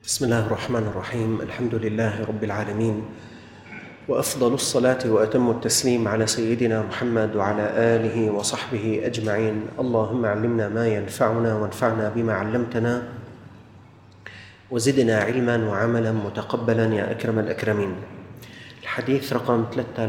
بسم الله الرحمن الرحيم. الحمد لله رب العالمين، وأفضل الصلاة وأتم التسليم على سيدنا محمد وعلى آله وصحبه أجمعين. اللهم علمنا ما ينفعنا وانفعنا بما علمتنا وزدنا علما وعملا متقبلا يا أكرم الأكرمين. الحديث رقم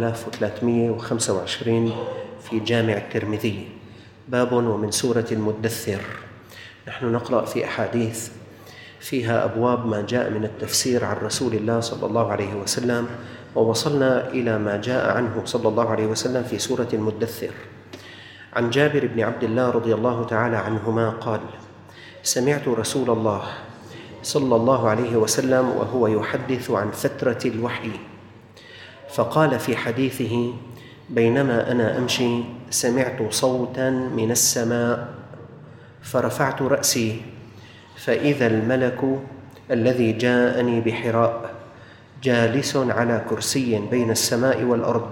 3325 في جامع الترمذي، باب ومن سورة المدثر. نحن نقرأ في أحاديث فيها أبواب ما جاء من التفسير عن رسول الله صلى الله عليه وسلم، ووصلنا إلى ما جاء عنه صلى الله عليه وسلم في سورة المدثر. عن جابر بن عبد الله رضي الله تعالى عنهما قال: سمعت رسول الله صلى الله عليه وسلم وهو يحدث عن فترة الوحي، فقال في حديثه: بينما أنا أمشي سمعت صوتا من السماء، فرفعت رأسي فإذا الملك الذي جاءني بحراء جالس على كرسي بين السماء والأرض،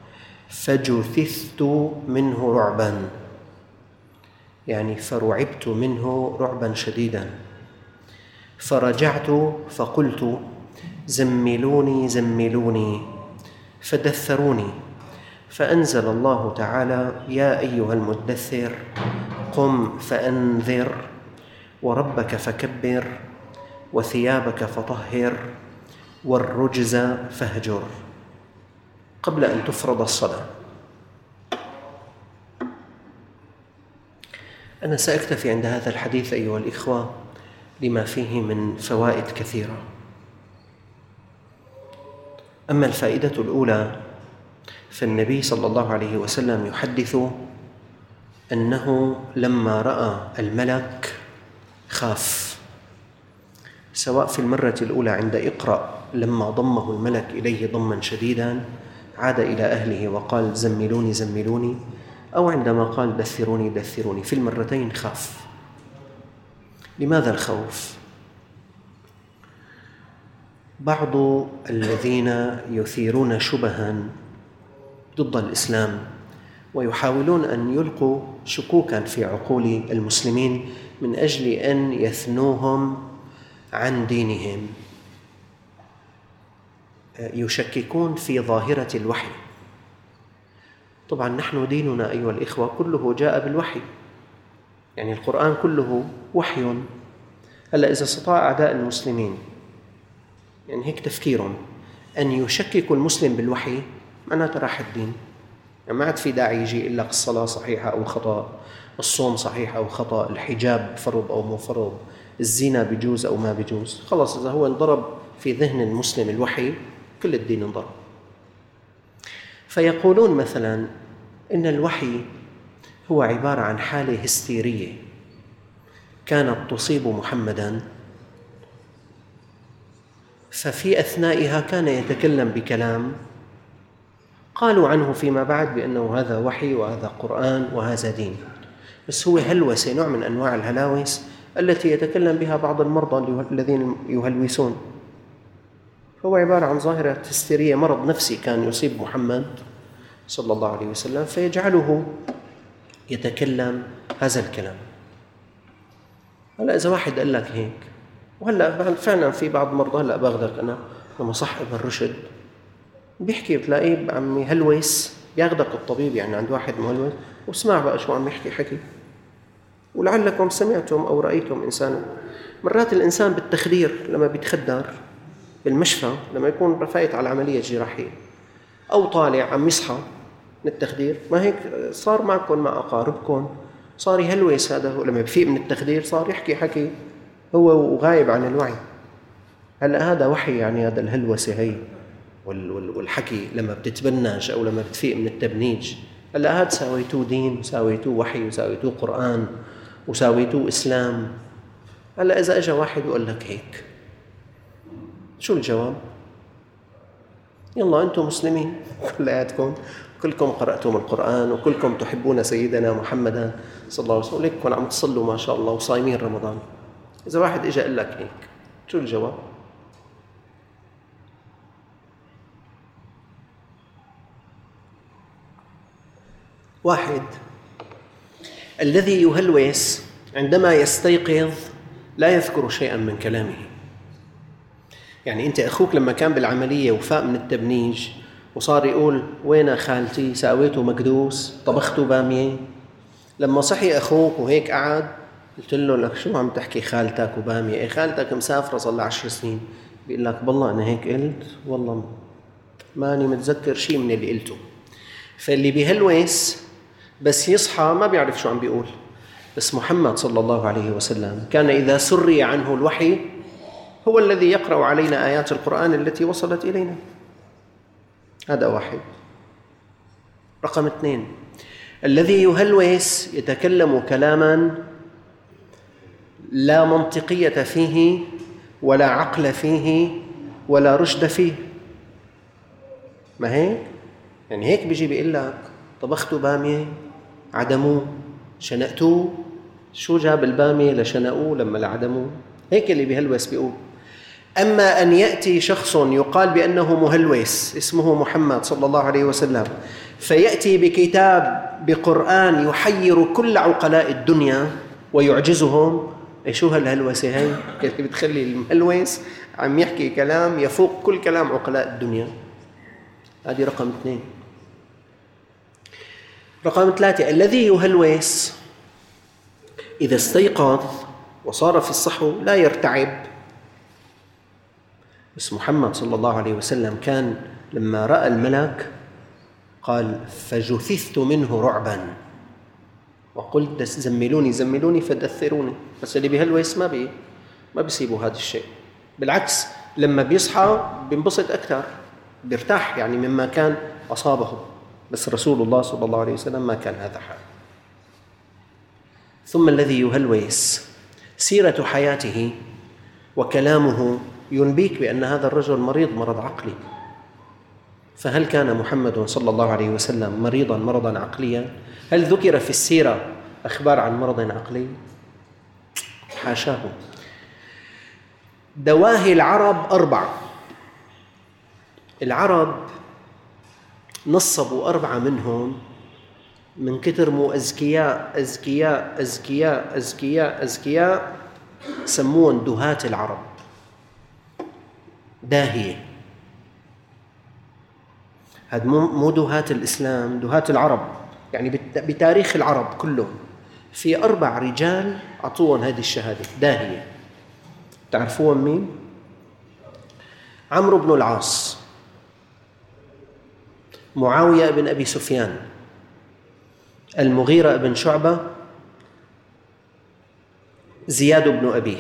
فجثثت منه رعبا، يعني فرعبت منه رعبا شديدا، فرجعت فقلت: زملوني زملوني، فدثروني، فأنزل الله تعالى: يا أيها المدثر قم فأنذر وربك فكبر وثيابك فطهر والرجز فاهجر، قبل أن تفرض الصلاة. أنا سأكتفي عند هذا الحديث أيها الإخوة لما فيه من فوائد كثيرة. أما الفائدة الأولى، فالنبي صلى الله عليه وسلم يحدث أنه لما رأى الملك خاف، سواء في المرة الأولى عند إقرأ لما ضمه الملك إليه ضما شديدا عاد إلى أهله وقال: زملوني زملوني، أو عندما قال: دثروني دثروني، في المرتين خاف. لماذا الخوف؟ بعض الذين يثيرون شبها ضد الإسلام ويحاولون أن يلقوا شكوكا في عقول المسلمين من أجل أن يثنوهم عن دينهم، يشككون في ظاهرة الوحي. طبعا نحن ديننا أيها الإخوة كله جاء بالوحي، يعني القرآن كله وحي. هلأ إذا استطاع أعداء المسلمين، يعني هيك تفكيرهم، أن يشككوا المسلم بالوحي، معناته راح الدين، يعني ما عاد في داعي يجي يقول لك الصلاة صحيحة أو خطأ، الصوم صحيح أو خطأ، الحجاب فرض أو مو فرض، الزنا بيجوز أو ما بيجوز. خلاص، إذا هو انضرب في ذهن المسلم الوحي، كل الدين انضرب. فيقولون مثلا إن الوحي هو عبارة عن حالة هستيرية كانت تصيب محمدا، ففي أثنائها كان يتكلم بكلام قالوا عنه فيما بعد بأنه هذا وحي وهذا قرآن وهذا دين، بس هو هلوسة، نوع من أنواع الهلاوس التي يتكلم بها بعض المرضى الذين يهلوسون. فهو عبارة عن ظاهرة هستيرية، مرض نفسي كان يصيب محمد صلى الله عليه وسلم، فيجعله يتكلم هذا الكلام. هلأ إذا واحد قال لك هيك، وهلأ فعلا في بعض مرضى، هلأ باخذك أنا لما صح ابن رشد بيحكي، بتلاقيه عم يهلوس، ياخذك الطبيب يعني عند واحد مهلوس، واسمع بقى شو عم يحكي حكي. ولعلكم سمعتم أو رأيتم إنسانا، مرات الإنسان بالتخدير لما بيتخدر بالمشفى، لما يكون فايت على عملية جراحية أو طالع عم يصحى من التخدير، ما هيك صار معكم مع أقاربكم، صار يهلوس هذا هو، لما بفيق من التخدير صار يحكي حكي هو وغايب عن الوعي. هلأ هذا وحي، يعني هذا الهلوسة هي والحكي لما بتتبنج أو لما بتفيق من التبنيج، هلأ هذا ساويتوه دين وساويتوه وحي وساويتوه قرآن وساويتوه إسلام. هلأ إذا أجا واحد وقال لك هيك، شو الجواب؟ يلا أنتم مسلمين كلياتكم، كلكم قرأتم القرآن وكلكم تحبون سيدنا محمدا صلى الله عليه وسلم، ولكم عم تصلوا ما شاء الله وصايمين رمضان. إذا واحد إجا قال لك هيك، شو الجواب؟ واحد الذي يهلوس عندما يستيقظ لا يذكر شيئا من كلامه، يعني أنت أخوك لما كان بالعملية وفاق من التبنيج وصار يقول وين خالتي، ساويته مكدوس، طبخته بامية. لما صحي أخوك وهيك قعد قلت له لك شو عم تحكي خالتك وبامية؟ إيه خالتك مسافرة صار لها 10 سنين. بيقول لك بالله أنا هيك قلت، والله ماني متذكر شيء من اللي قلته. فاللي بهلوس بس يصحى ما بيعرف شو عم بيقول. بس محمد صلى الله عليه وسلم كان إذا سري عنه الوحي هو الذي يقرأ علينا آيات القرآن التي وصلت إلينا. هذا واحد. رقم 2، الذي يهلوس يتكلم كلاما لا منطقية فيه ولا عقل فيه ولا رشد فيه. ما هيك؟ يعني هيك بيجي بيقول لك طبختوا بامية، عدموه، شنقتوه. شو جاب البامية لشنقوه لما لعدموه؟ هيك اللي بيهلوس بيقول. أما أن يأتي شخص يقال بأنه مهلوس اسمه محمد صلى الله عليه وسلم فيأتي بكتاب بقرآن يحير كل عقلاء الدنيا ويعجزهم، شو هالهلوسة هاي اللي بتخلي المهلوس عم يحكي كلام يفوق كل كلام عقلاء الدنيا؟ هذه رقم 2. رقم 3، الذي يهلوس إذا استيقظ وصار في الصحو لا يرتعب. بس محمد صلى الله عليه وسلم كان لما رأى الملك قال فجثثت منه رعبا وقلت زملوني زملوني فدثروني. بس اللي بهلوس ما بيسيبوا هذا الشيء، بالعكس لما بيصحى بينبسط أكثر، بيرتاح يعني مما كان أصابه. بس رسول الله صلى الله عليه وسلم ما كان هذا حال. ثم الذي يهلوس سيرة حياته وكلامه ينبيك بأن هذا الرجل مريض مرض عقلي. فهل كان محمد صلى الله عليه وسلم مريضا مرضا عقليا؟ هل ذكر في السيرة أخبار عن مرض عقلي؟ حاشاه. دواهي العرب 4. العرب نصبوا 4 منهم من كتر مو أذكياء أذكياء أذكياء أذكياء أذكياء، سموهم دهاة العرب. داهية. هذا مو دهاة الإسلام، دهاة العرب، يعني بتاريخ العرب كلهم في 4 رجال أعطوهم هذه الشهادة داهية. تعرفون مين؟ عمرو بن العاص، معاوية بن أبي سفيان، المغيرة بن شعبة، زياد بن أبيه.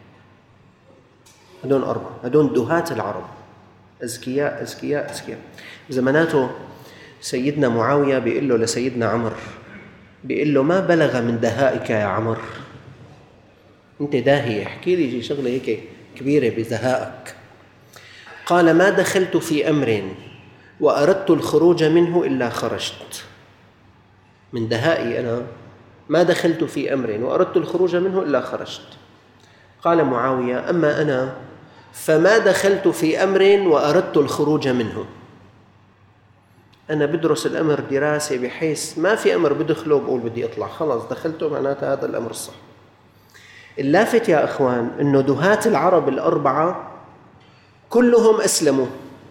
هدول 4، هدول دهاة العرب، أذكياء أذكياء أذكياء. زماناته سيدنا معاوية بيقول له لسيدنا عمر، بيقول له ما بلغ من دهائك يا عمر، أنت داهية، احكي لي شغلة هيك كبيرة بذهائك. قال ما دخلت في أمر وأردت الخروج منه إلا خرجت. من دهائي أنا ما دخلت في أمر وأردت الخروج منه إلا خرجت. قال معاوية أما أنا فما دخلت في أمر وأردت الخروج منه. أنا بدرس الأمر دراسة بحيث ما في أمر بدخله بقول بدي أطلع، خلاص دخلته معناته هذا الأمر الصح. اللافت يا أخوان أنه دهاة العرب 4 كلهم أسلموا.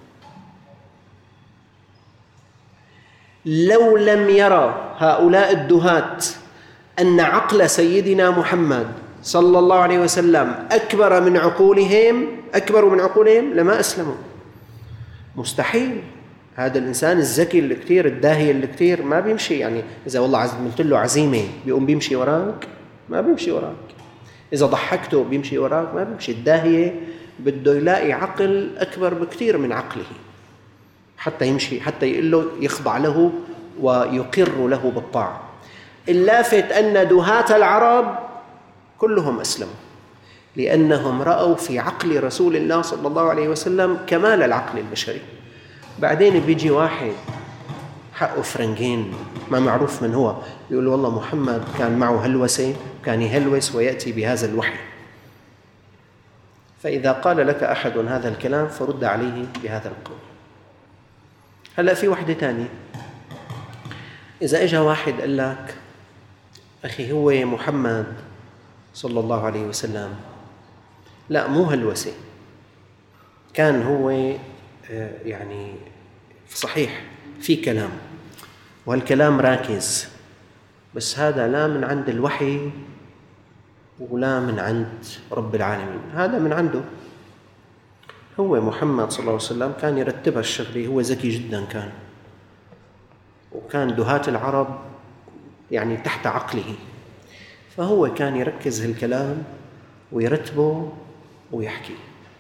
لو لم يرى هؤلاء الدهاة أن عقل سيدنا محمد صلى الله عليه وسلم أكبر من عقولهم لما أسلموا. مستحيل. هذا الإنسان الذكي اللي كتير، الداهية اللي كتير ما بيمشي، يعني إذا والله عملت له عزيمة بيقوم بيمشي وراك؟ ما بيمشي وراك. إذا ضحكته بيمشي وراك؟ ما بيمشي. الداهية بده يلاقي عقل أكبر بكتير من عقله حتى يمشي، حتى يقول له يخضع له ويقر له بالطاعة. اللافت أن دهاة العرب كلهم أسلموا لأنهم رأوا في عقل رسول الله صلى الله عليه وسلم كمال العقل البشري. بعدين بيجي واحد حقه فرنجين ما معروف من هو يقول والله محمد كان معه هلوسة، كان يهلوس ويأتي بهذا الوحي. فإذا قال لك أحد هذا الكلام فرد عليه بهذا القول. هلأ في وحدة تانية، إذا إجا واحد قال لك أخي هو محمد صلى الله عليه وسلم لا مو هلوسة، كان هو يعني صحيح في كلام، والكلام راكز، بس هذا لا من عند الوحي ولا من عند رب العالمين، هذا من عنده هو. محمد صلى الله عليه وسلم كان يرتبها الشغلة، هو ذكي جدا كان، وكان دهاة العرب يعني تحت عقله، فهو كان يركز الكلام ويرتبه ويحكي.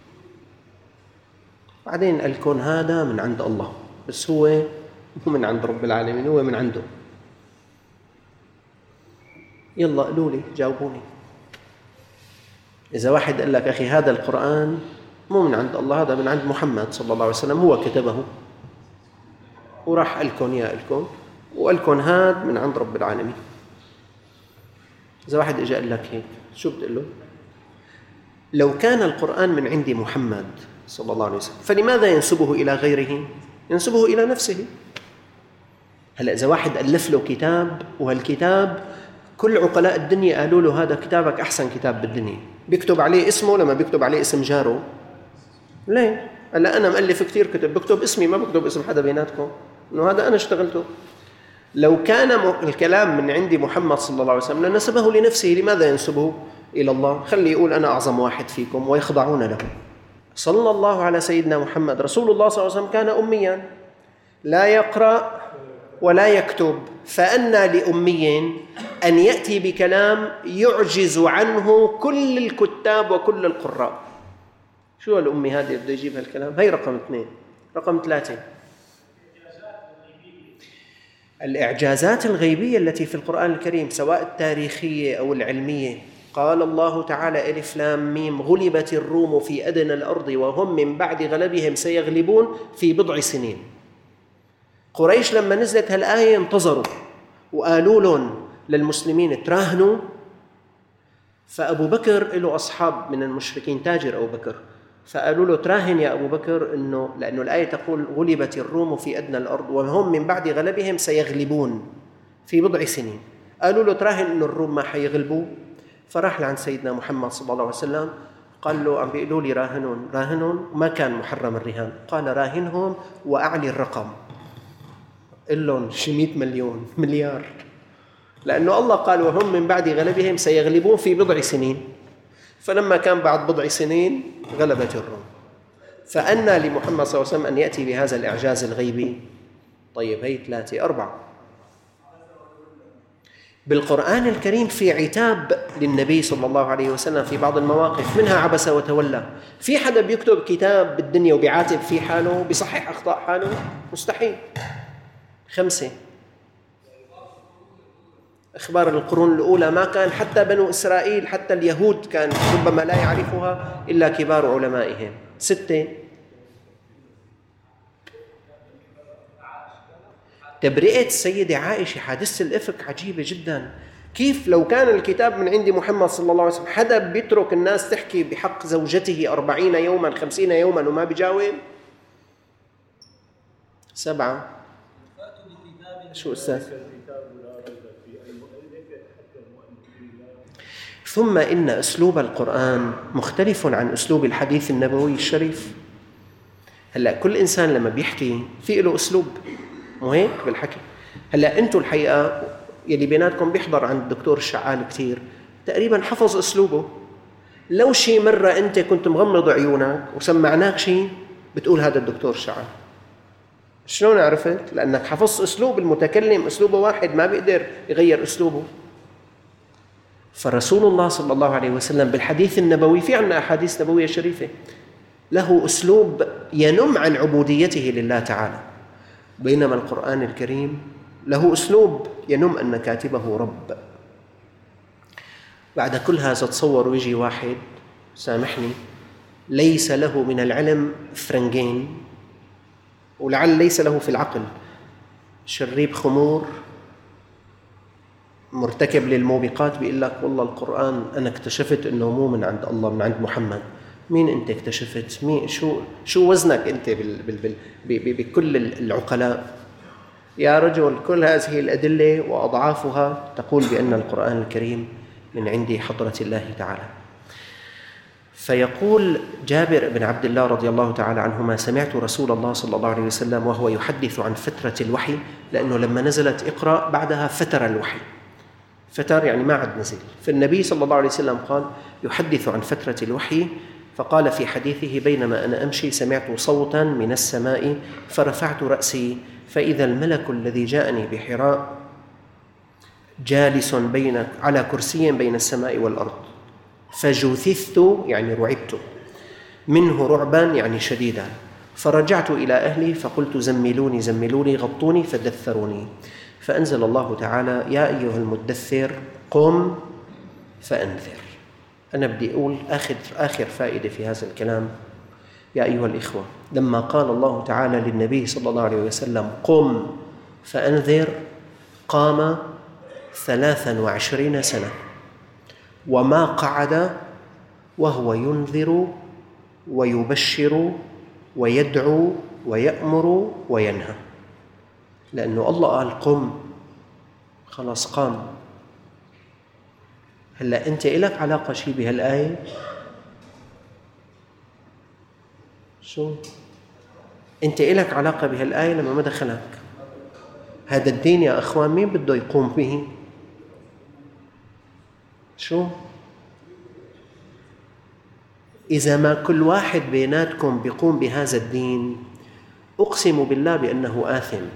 بعدين الكون هذا من عند الله، بس هو مو من عند رب العالمين، هو من عنده. يلا قولوا لي، جاوبوني. إذا واحد قال لك أخي هذا القرآن مو من عند الله، هذا من عند محمد صلى الله عليه وسلم، هو كتبه وراح الكون يا الكون، والكون هذا من عند رب العالمين. إذا واحد إجا قال لك هيك، شو بتقول له؟ لو كان القرآن من عند محمد صلى الله عليه وسلم فلماذا ينسبه إلى غيره؟ ينسبه إلى نفسه. هلأ إذا واحد ألف له كتاب، وهالكتاب كل عقلاء الدنيا قالوا له هذا كتابك أحسن كتاب بالدنيا، بيكتب عليه اسمه لما بيكتب عليه اسم جاره؟ ليه؟ هلأ أنا مؤلف كتير كتب، بكتب اسمي ما بكتب اسم حدا بيناتكم، إنه هذا أنا اشتغلته. لو كان الكلام من عند محمد صلى الله عليه وسلم لنسبه لنفسه، لماذا ينسبه إلى الله؟ خلي يقول أنا أعظم واحد فيكم ويخضعون له. صلى الله على سيدنا محمد. رسول الله صلى الله عليه وسلم كان أمياً لا يقرأ ولا يكتب، فأنى لأمي أن يأتي بكلام يعجز عنه كل الكتاب وكل القراء. شو الأمي هذه بده يجيب هالكلام؟ هي رقم 2. رقم 3 الإعجازات الغيبية التي في القرآن الكريم، سواء التاريخية أو العلمية. قال الله تعالى ألف لام ميم غلبت الروم في أدنى الأرض وهم من بعد غلبهم سيغلبون في بضع سنين. قريش لما نزلت هالآية انتظروا وقالوا لهم للمسلمين تراهنوا، فأبو بكر له أصحاب من المشركين، تاجر أبو بكر، فقالوا له تراهن يا أبو بكر إنه لأنه الآية تقول غلبت الروم في أدنى الأرض وهم من بعد غلبهم سيغلبون في بضع سنين. قالوا له تراهن إنه الروم ما حيغلبوا. فراح لعند سيدنا محمد صلى الله عليه وسلم قال له عم بيقولوا لي راهنون، ما كان محرم الرهان، قال راهنهم وأعلي الرقم، قل لهم شي 100 مليون مليار، لأنه الله قال وهم من بعد غلبهم سيغلبون في بضع سنين، فلما كان بعد بضع سنين غلبت الروم. فأنى لمحمد صلى الله عليه وسلم أن يأتي بهذا الإعجاز الغيبي. طيب هي 3. 4 بالقرآن الكريم في عتاب للنبي صلى الله عليه وسلم في بعض المواقف، منها عبس وتولى. في حدا بيكتب كتاب بالدنيا وبيعاتب في حاله، بيصحح أخطاء حاله؟ مستحيل. 5 أخبار القرون الأولى ما كان حتى بنو إسرائيل، حتى اليهود كان ربما لا يعرفها إلا كبار علمائهم. 6 تبرئة السيدة عائشة، حادثة الإفك عجيبة جدا. كيف لو كان الكتاب من عند محمد صلى الله عليه وسلم حدا بيترك الناس تحكي بحق زوجته 40 يوما 50 يوما وما بيجاوب؟ 7 شو أستاذ؟ ثم إن أسلوب القرآن مختلف عن أسلوب الحديث النبوي الشريف. هلأ كل إنسان لما بيحكي في له أسلوب، مو هيك بالحكي؟ هلأ أنتوا الحقيقة يلي بيناتكم بيحضر عند الدكتور الشعال كتير، تقريباً حفظ أسلوبه. لو شي مرة أنت كنت مغمض عيونك وسمعناك شي بتقول هذا الدكتور شعال. شلون عرفت؟ لأنك حفظت أسلوب المتكلم، أسلوبه واحد ما بيقدر يغير أسلوبه. فرسول الله صلى الله عليه وسلم بالحديث النبوي، في عنا أحاديث نبوية شريفة، له أسلوب ينم عن عبوديته لله تعالى، بينما القرآن الكريم له أسلوب ينم أن كاتبه رب. بعد كل هذا تصور يجي واحد، سامحني، ليس له من العلم فرنجين، ولعل ليس له في العقل، شريب خمور، مرتكب للموبقات، بيقول لك والله القرآن أنا اكتشفت إنه مو من عند الله، من عند محمد. مين أنت اكتشفت؟ مين شو وزنك أنت بكل العقلاء؟ يا رجل كل هذه الأدلة وأضعافها تقول بأن القرآن الكريم من عند حضرة الله تعالى. فيقول جابر بن عبد الله رضي الله تعالى عنهما: سمعت رسول الله صلى الله عليه وسلم وهو يحدث عن فترة الوحي، لأنه لما نزلت اقرأ بعدها فتر الوحي، فتر يعني ما عاد نزل. فالنبي صلى الله عليه وسلم قال يحدث عن فترة الوحي، فقال في حديثه: بينما أنا أمشي سمعت صوتا من السماء فرفعت رأسي فإذا الملك الذي جاءني بحراء جالس على كرسي بين السماء والأرض، فجثثت يعني رعبت منه رعبا يعني شديدا، فرجعت إلى أهلي فقلت: زملوني زملوني غطوني، فدثروني. فأنزل الله تعالى: يا أيها المدثر قم فأنذر. أنا بدي أقول آخر فائدة في هذا الكلام. يا أيها الإخوة، لما قال الله تعالى للنبي صلى الله عليه وسلم قم فأنذر، قام 23 سنة وما قعد وهو ينذر ويبشر ويدعو ويأمر وينهى، لأنه الله قال قم، خلاص قام. هلأ أنت إلك علاقة شيء بهالآية؟ شو؟ أنت إلك علاقة بهالآية لما ما دخلك؟ هذا الدين يا أخوان مين بده يقوم به؟ شو؟ إذا ما كل واحد بيناتكم بيقوم بهذا الدين أقسم بالله بأنه آثم.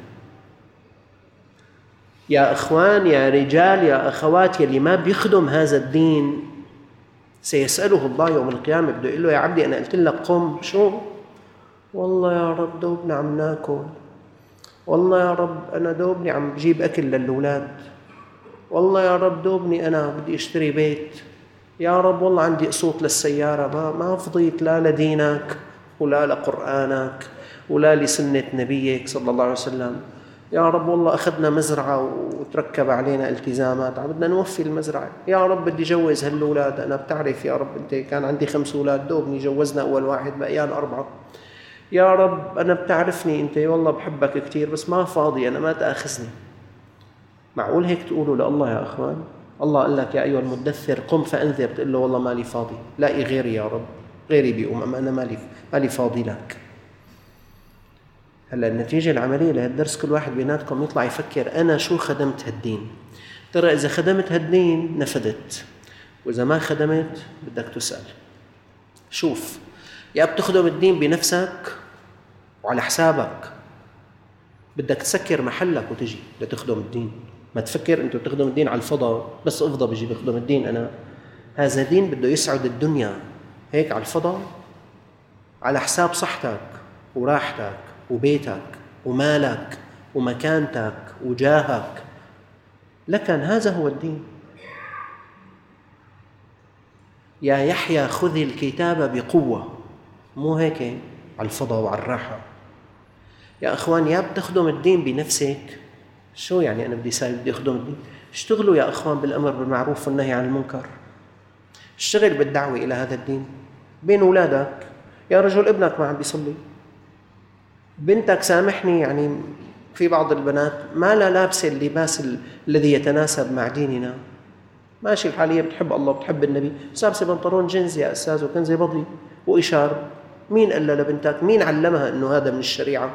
يا أخوان، يا رجال، يا أخوات، يلي ما بيخدم هذا الدين سيسأله الله يوم القيامة، بده يقول له: يا عبدي أنا قلت لك قم، شو؟ والله يا رب دوبني عم ناكل، والله يا رب أنا دوبني عم بجيب أكل للأولاد، والله يا رب دوبني أنا بدي أشتري بيت، يا رب والله عندي قسوط للسيارة، ما فضيت لا لدينك ولا لقرآنك ولا لسنة نبيك صلى الله عليه وسلم، يا رب والله أخذنا مزرعة وتركب علينا التزامات بدنا نوفي المزرعة، يا رب بدي جوز هالأولاد، أنا بتعرف يا رب أنت كان عندي 5 أولاد دوبني جوزنا أول واحد بقيان 4، يا رب أنا بتعرفني أنت والله بحبك كتير بس ما فاضي أنا، ما تأخذني. معقول هيك تقولوا لله يا أخوان؟ الله قال لك: يا أيها المدثر قم فأنذر، تقول له: والله مالي فاضي، لاقي غيري يا رب، غيري بيقوم، أما أنا مالي فاضي لك. هلا النتيجة العملية لهالدرس كل واحد بيناتكم يطلع يفكر: أنا شو خدمت هالدين؟ ترى إذا خدمت هالدين نفدت، وإذا ما خدمت بدك تسأل. شوف، يا بتخدم الدين بنفسك وعلى حسابك، بدك تسكر محلك وتجي لتخدم الدين، ما تفكر أنت بتخدم الدين على الفضاء بس افضى بيجي بخدم الدين. أنا هذا دين بده يسعد الدنيا هيك على الفضاء على حساب صحتك وراحتك وبيتك ومالك ومكانتك وجاهك، لكن هذا هو الدين. يا يحيى خذ الكتاب بقوة، مو هيك على الفضاء وعلى الراحة. يا أخوان، يا بتخدم الدين بنفسك، شو يعني أنا بدي أخدم الدين؟ اشتغلوا يا أخوان بالأمر بالمعروف والنهي عن المنكر، اشتغل بالدعوة إلى هذا الدين بين أولادك. يا رجل ابنك ما عم بيصلي، بنتك سامحني يعني في بعض البنات ما لا لابسة اللباس الذي يتناسب مع ديننا، ماشي الحالية بتحب الله بتحب النبي، بس لابسة بنطلون جينز يا أستاذ وكنزة بضي وإشار. مين قال لبنتك؟ مين علمها أنه هذا من الشريعة؟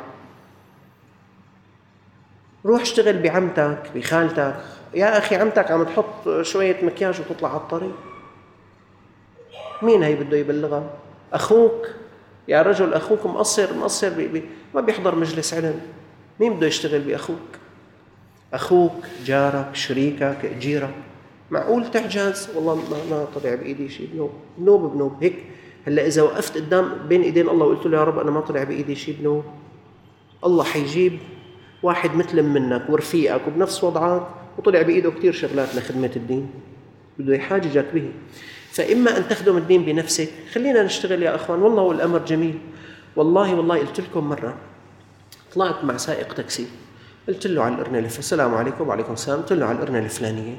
روح اشتغل بعمتك بخالتك. يا أخي عمتك عم تحط شوية مكياج وتطلع على الطريق، مين هي بده يبلغها؟ أخوك يا رجل، أخوك مقصر ما بيحضر مجلس علم، مين بده يشتغل بأخوك؟ أخوك، جارك، شريكك، أجيرك. معقول تعجز؟ والله ما طلع بإيدي شيء، بنوب هيك. هلا إذا وقفت قدام بين إيدين الله وقلت له: يا رب أنا ما طلع بإيدي شيء، بنوب، الله حيجيب واحد مثل منك ورفيقك وبنفس وضعك وطلع بإيده كتير شغلات لخدمة الدين، بده يحاججك به. فإما أن تخدم الدين بنفسك، خلينا نشتغل يا أخوان، والله والأمر جميل. والله قلت لكم مرة طلعت مع سائق تاكسي، قلت له على القرنة السلام عليكم. وعليكم السلام. قلت له على القرنة الفلانية،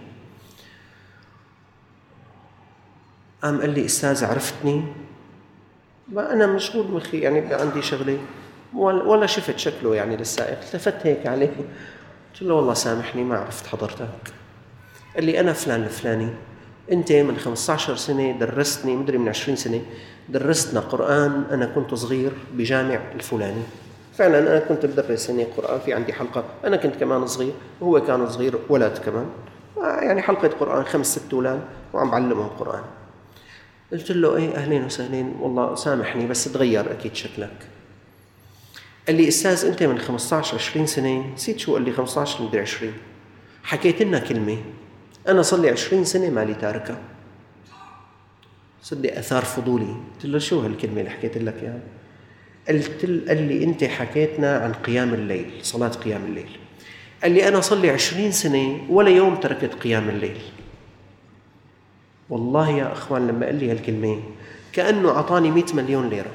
قام قال لي: أستاذ عرفتني؟ ما أنا مشغول مخي يعني عندي شغلة، ولا شفت شكله يعني للسائق، التفت هيك عليه. قلت له: والله سامحني ما عرفت حضرتك. قال لي: أنا فلان الفلاني. أنت من 15 سنة درستني، مدري من 20 سنة درستنا قرآن، أنا كنت صغير بجامع الفلاني، فعلا أنا كنت بدرس هنا قرآن، في عندي حلقة، أنا كنت كمان صغير وهو كان صغير، ولد كمان، يعني حلقة قرآن 5-6 أولاد وعم بعلمهم قرآن. قلت له إيه أهلين وسهلين، والله سامحني بس تغير أكيد شكلك. قال لي أستاذ أنت من 15-20 سنة، نسيت شو قال لي، 15 مدري 20، حكيت لنا كلمة أنا صار لي 20 سنة مالي تاركها، صدق أثار فضولي. قلت له شو هالكلمة اللي حكيت لك إياها؟ قال لي أنت حكيتنا عن قيام الليل، صلاة قيام الليل. قال لي أنا صار لي 20 سنة ولا يوم تركت قيام الليل. والله يا أخوان لما قال لي هالكلمة كأنه عطاني 100 مليون ليرة.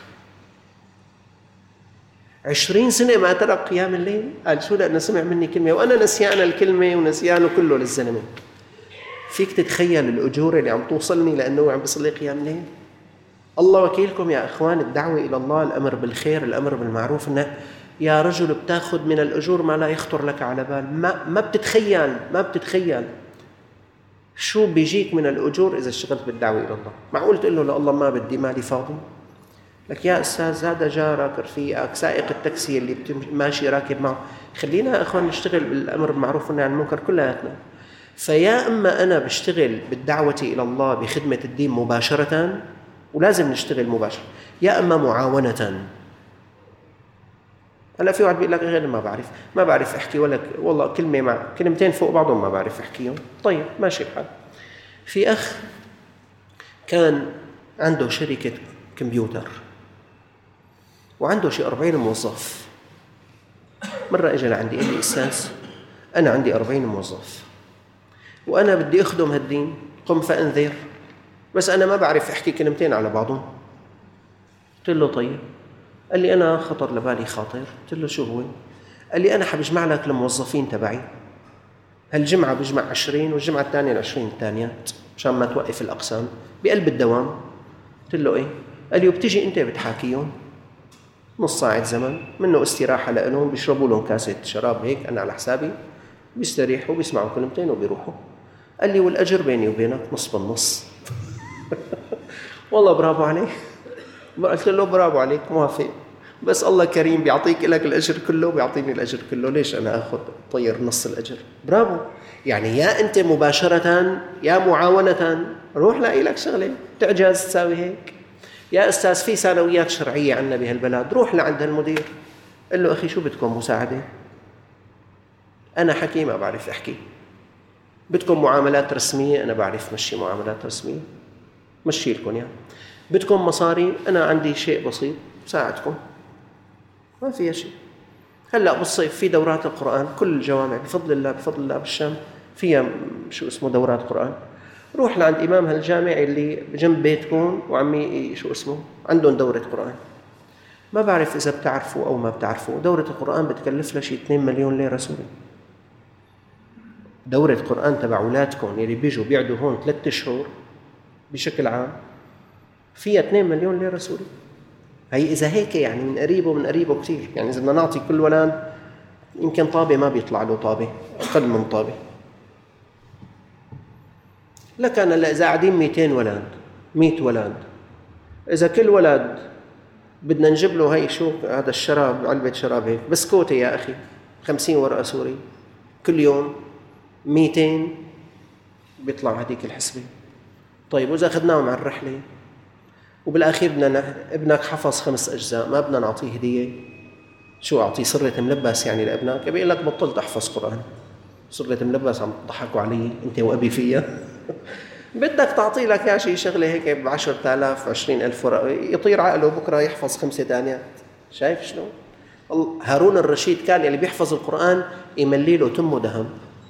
20 سنة ما ترك قيام الليل. قال شو، لأنه سمع مني كلمة وأنا نسيان الكلمة ونسيانه كله للزلمة. فيك تتخيل الأجور اللي عم توصلني لأنه عم بيصلي قيام الليل؟ الله وكيلكم يا أخوان، الدعوة إلى الله، الأمر بالخير، الأمر بالمعروف، إنه يا رجل بتاخذ من الأجور ما لا يخطر لك على بال، ما بتتخيل شو بيجيك من الأجور إذا اشتغلت بالدعوة إلى الله. معقول تقول له لله ما بدي، مالي فاضي؟ لك يا أستاذ هذا جارك، رفيقك، سائق التاكسي اللي ماشي راكب معه، خلينا يا أخوان نشتغل بالأمر بالمعروف والنهي عن المنكر كلياتنا. فيا أما أنا بشتغل بالدعوة إلى الله بخدمة الدين مباشرة، ولازم نشتغل مباشرة، يا أما معاونة. هلا في واحد بيقول لك غير ما بعرف أحكي ولا والله كلمة مع كلمتين فوق بعضهم ما بعرف أحكيهم. طيب ماشي الحال. في أخ كان عنده شركة كمبيوتر وعنده شيء 40 موظف. مرة إجا لعندي قال لي أستاذ أنا عندي 40 موظف وأنا بدي أخدم هالدين، قم فأنذر، بس أنا ما بعرف أحكي كلمتين على بعضهم. قلت له طيب. قال لي أنا خطر لبالي خاطر. قلت له شو هو؟ قال لي أنا حبجمع لك الموظفين تبعي، هالجمعة بجمع 20 والجمعة الثانية 20 الثانيات مشان ما توقف الأقسام بقلب الدوام. قلت له إيه؟ قال لي وبتجي أنت بتحاكيهم نص ساعة زمن، منه استراحة لهم، بيشربوا لهم كاسة شراب هيك أنا على حسابي، بيستريحوا بيسمعوا كلمتين وبيروحوا. قال لي والأجر بيني وبينك نص بالنص. والله برافو عليك. قلت له برافو عليك، موافق، بس الله كريم بيعطيك لك الأجر كله وبيعطيني الأجر كله، ليش أنا أخذ طير نص الأجر؟ برافو. يعني يا أنت مباشرة يا معاونة، روح لاقي لك شغلة تعجز تساوي هيك. يا أستاذ في ثانويات شرعية عندنا بهالبلد، روح لعند المدير قل له أخي شو بدكم مساعدة؟ أنا حكي ما بعرف أحكي. بدكم معاملات رسمية؟ أنا بعرف مشي معاملات رسمية، مشي لكم يعني. بدكم مصاري؟ أنا عندي شيء بسيط ساعدكم، ما فيها شيء. هلأ بالصيف في دورات القرآن، كل الجوامع بفضل الله بالشام فيها شو اسمه دورات قرآن. روح لعند إمام هالجامع اللي جنب بيتكم وعمي شو اسمه عندهم دورة قرآن. ما بعرف إذا بتعرفوا أو ما بتعرفوا، دورة القرآن بتكلف لها شيء 2 مليون ليرة سوري. دورة قرآن تبع أولادكم اللي بيجوا بيعدوا هون 3 أشهر بشكل عام فيها 2 مليون ليرة سوري. هي إذا هيك يعني من قريبه كتير، يعني إذا بدنا نعطي كل ولد يمكن طابة ما بيطلع له طابة، أقل من طابة. لك أنا إذا قاعدين 200 ولد 100 ولد، إذا كل ولد بدنا نجيب له هي شو هذا الشراب، علبة شراب هيك بسكوتة يا أخي 50 ورقة سوري كل يوم 200 بيطلع هذيك الحسبة. طيب وإذا أخذناهم على الرحلة وبالأخير ابنك حفظ 5 أجزاء، ما بدنا نعطيه هدية؟ شو أعطيه صرة ملبس يعني لابنك؟ بيقول لك بطلت أحفظ قرآن، صرة ملبس عم تضحكوا علي أنت وأبي فيها. بدك تعطي لك يا شيء شغلة هيك ب10,000 20,000 ورقة يطير عقله بكرة يحفظ 5 تانيات. شايف شلون؟ هارون الرشيد كان اللي بيحفظ القرآن يملي له تمه دهم.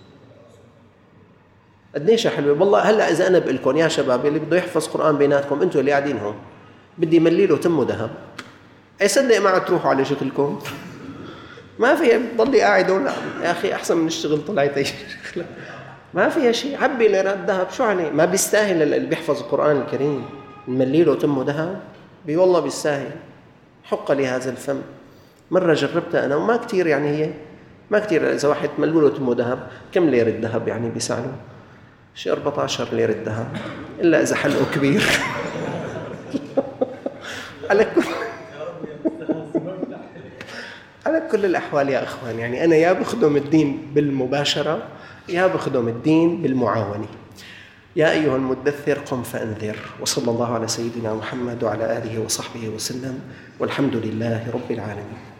قديش حلوة والله. هلأ إذا أنا بقول لكم يا شباب اللي بده يحفظ قرآن بيناتكم أنتوا اللي قاعدين هون بدي يملي له تمه دهم، أي صدق ما عاد تروحوا على شكلكم؟ ما فيها، بتضلي قاعد هون يا أخي أحسن من نشتغل طلعتي. ما فيها شيء، عبي ليرات ذهب شو عليه؟ ما بيستاهل اللي بيحفظ القرآن الكريم نملي له تمه ذهب؟ والله بيستاهل. حق لي هذا الفم. مرة جربتها أنا وما كتير، يعني هي ما كتير، إذا واحد ملوا له تمه ذهب كم ليرة ذهب يعني بيساعده؟ شي 14 اللي يردها إلا إذا حلقه كبير. على كل الأحوال يا أخوان، يعني أنا يا بخدم الدين بالمباشرة يا بخدم الدين بالمعاونة. يا أيها المدثر قم فأنذر. وصلى الله على سيدنا محمد وعلى آله وصحبه وسلم، والحمد لله رب العالمين.